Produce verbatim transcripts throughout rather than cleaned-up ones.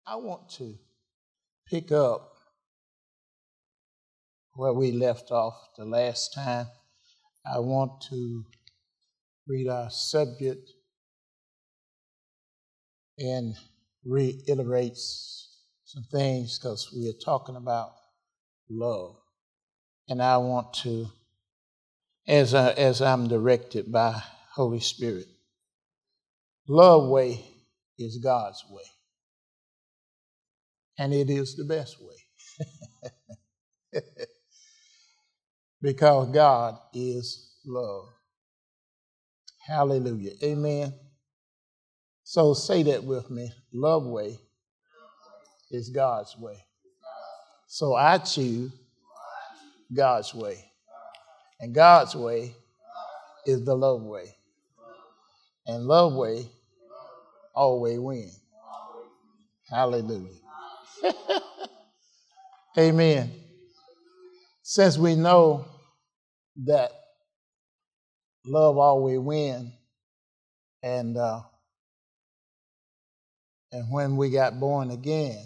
I want to pick up where we left off the last time. I want to read our subject and reiterate some things because we are talking about love. And I want to, as, I, as I'm directed by Holy Spirit, love way is God's way. And it is the best way. Because God is love. Hallelujah. Amen. So say that with me. Love way is God's way. So I choose God's way. And God's way is the love way. And love way always wins. Hallelujah. Amen. Since we know that love always wins, and uh, and when we got born again,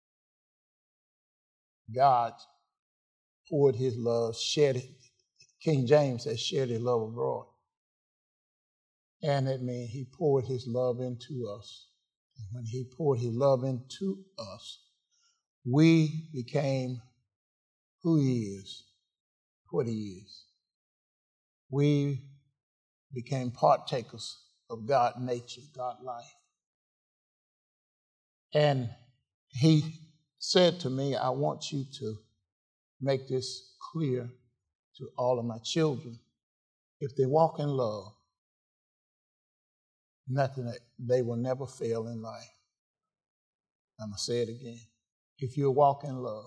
God poured his love, shared it. King James says, shared his love abroad. And it means he poured his love into us. And when he poured his love into us, we became who he is, what he is. We became partakers of God's nature, God's life. And he said to me, I want you to make this clear to all of my children. If they walk in love, nothing, they will never fail in life. I'm going to say it again. If you walk in love,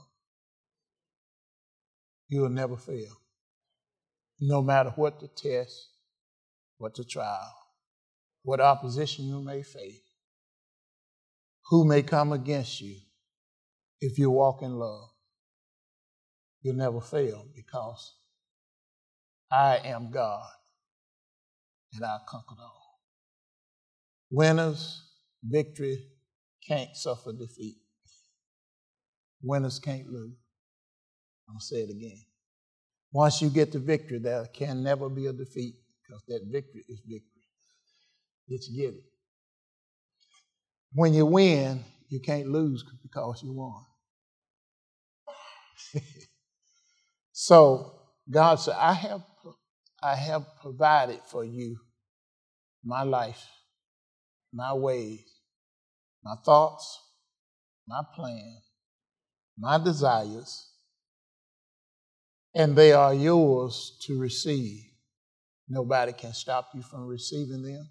you will never fail. No matter what the test, what the trial, what opposition you may face, who may come against you, if you walk in love, you'll never fail because I am God and I conquered all. Winners, victory, can't suffer defeat. Winners can't lose. I'll say it again. Once you get the victory, there can never be a defeat because that victory is victory. Let's get it. When you win, you can't lose because you won. So God said, I have, I have provided for you my life, my ways, my thoughts, my plans, my desires, and they are yours to receive. Nobody can stop you from receiving them.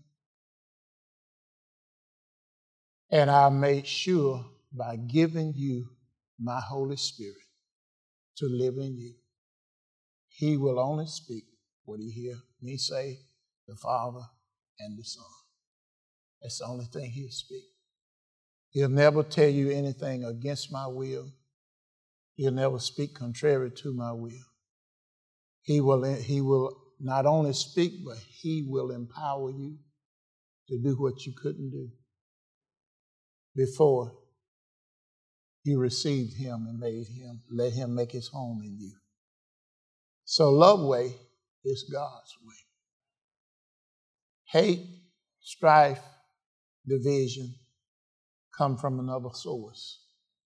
And I made sure by giving you my Holy Spirit to live in you. He will only speak what he hear me say, the Father and the Son. That's the only thing he'll speak. He'll never tell you anything against my will. He'll never speak contrary to my will. He will, he will not only speak, but he will empower you to do what you couldn't do before you received him and made him, let him make his home in you. So love way is God's way. Hate, strife, division come from another source.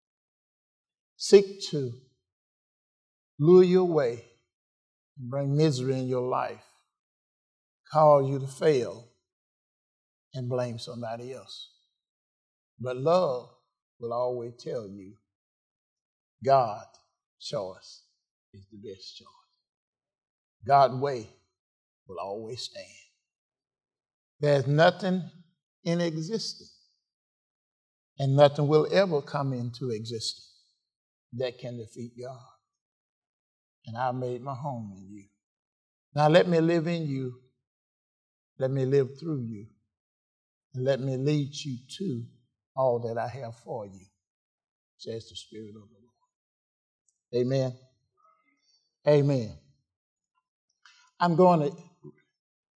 Seek to lure you away and bring misery in your life, cause you to fail and blame somebody else. But love will always tell you God's choice is the best choice. God's way will always stand. There's nothing in existence and nothing will ever come into existence that can defeat God. And I made my home in you. Now let me live in you. Let me live through you. And let me lead you to all that I have for you, says the Spirit of the Lord. Amen. Amen. I'm going to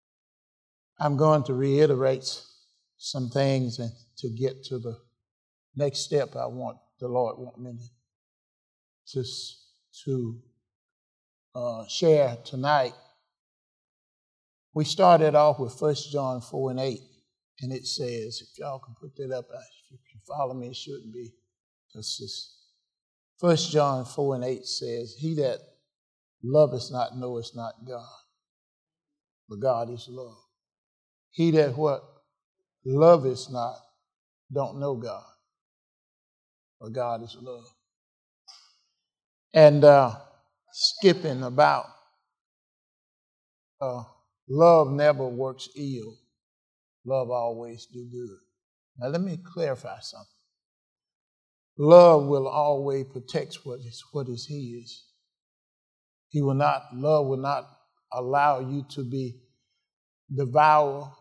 I'm going to reiterate some things and to get to the next step I want the Lord want me to, to uh, share tonight. We started off with First John four and eight, and it says, if y'all can put that up, if you can follow me, it shouldn't be, because this First John four and eight says, he that loveth not knoweth not God, but God is love. He that what? Loveth not, don't know God, but God is love. And uh, skipping about, uh, love never works ill. Love always do good. Now let me clarify something. Love will always protect what is what is his. He will not, love will not allow you to be devoured,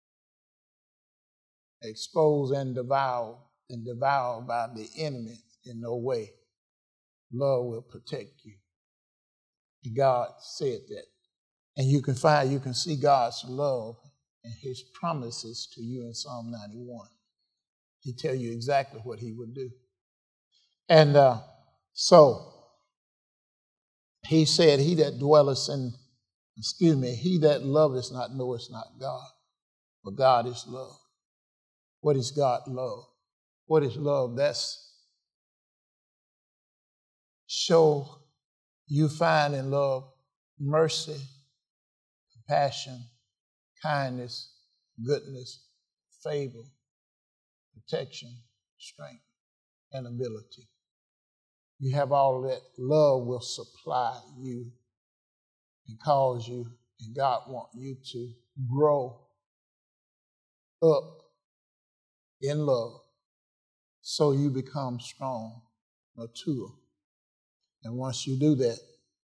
exposed and devoured, and devoured by the enemy in no way. Love will protect you. And God said that. And you can find, you can see God's love and his promises to you in Psalm ninety-one. He tell you exactly what he would do. And uh, so he said, he that dwelleth in, excuse me, he that loveth not knoweth not God, but God is love. What is God love? What is love? That's show you find in love mercy, compassion, kindness, goodness, favor, protection, strength, and ability. You have all of that. Love will supply you and cause you, and God wants you to grow up in love so you become strong, mature. And once you do that,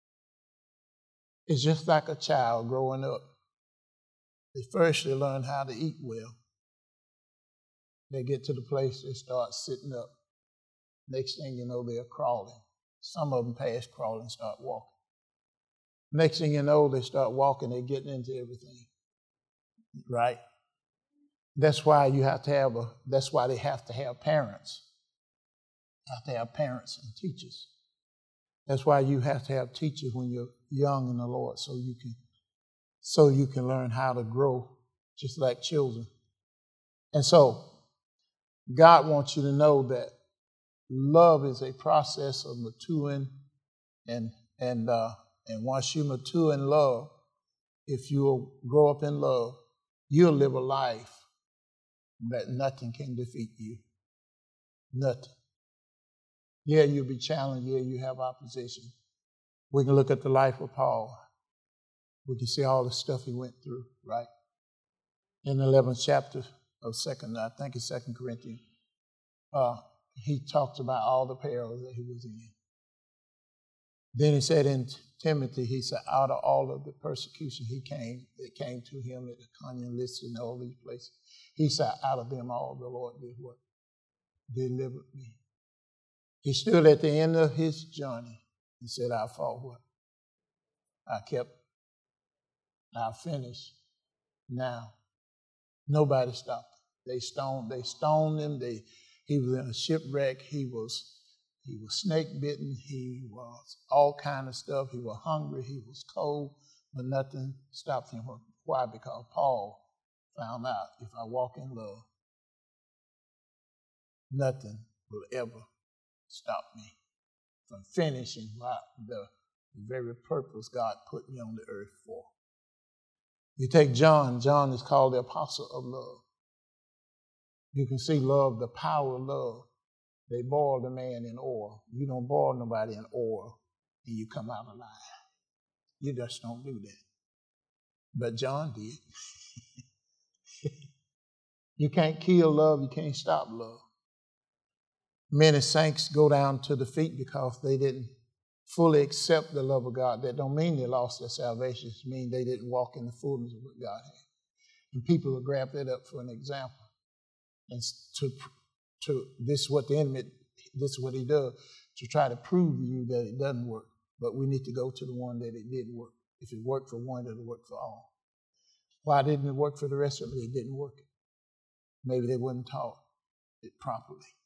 it's just like a child growing up. They first they learn how to eat well. They get to the place they start sitting up. Next thing you know, they're crawling. Some of them pass crawling and start walking. Next thing you know, they start walking, they're getting into everything. Right? That's why you have to have a, that's why they have to have parents. You have to have parents and teachers. That's why you have to have teachers when you're young in the Lord, so you can, so you can learn how to grow just like children. And so God wants you to know that love is a process of maturing, and and uh, and once you mature in love, if you grow up in love, you'll live a life that nothing can defeat you. Nothing. Yeah, you'll be challenged. Yeah, you have opposition. We can look at the life of Paul. We can see all the stuff he went through, right? In the eleventh chapter of second, I think it's Second Corinthians, uh, he talks about all the perils that he was in. Then he said in Timothy, he said, out of all of the persecution he came, that came to him at Iconium, Lystra, and all these places, he said, out of them all the Lord did what? Delivered me. He stood at the end of his journey and said, I fought what? I kept, I finished. Now, nobody stopped him. They stoned, they stoned him. They, he was in a shipwreck. He was, he was snake bitten. He was all kind of stuff. He was hungry. He was cold, but nothing stopped him. Why? Because Paul found out, if I walk in love, nothing will ever stop me from finishing what the very purpose God put me on the earth for. You take John. John is called the apostle of love. You can see love, the power of love. They boiled a man in oil. You don't boil nobody in oil and you come out alive. You just don't do that. But John did. You can't kill love. You can't stop love. Many saints go down to the feet because they didn't fully accept the love of God. That don't mean they lost their salvation. It means they didn't walk in the fullness of what God had. And people will grab that up for an example. And to, to this is what the enemy, this is what he does, to try to prove to you that it doesn't work. But we need to go to the one that it did work. If it worked for one, it'll work for all. Why didn't it work for the rest of them? It didn't work. Maybe they weren't taught it properly.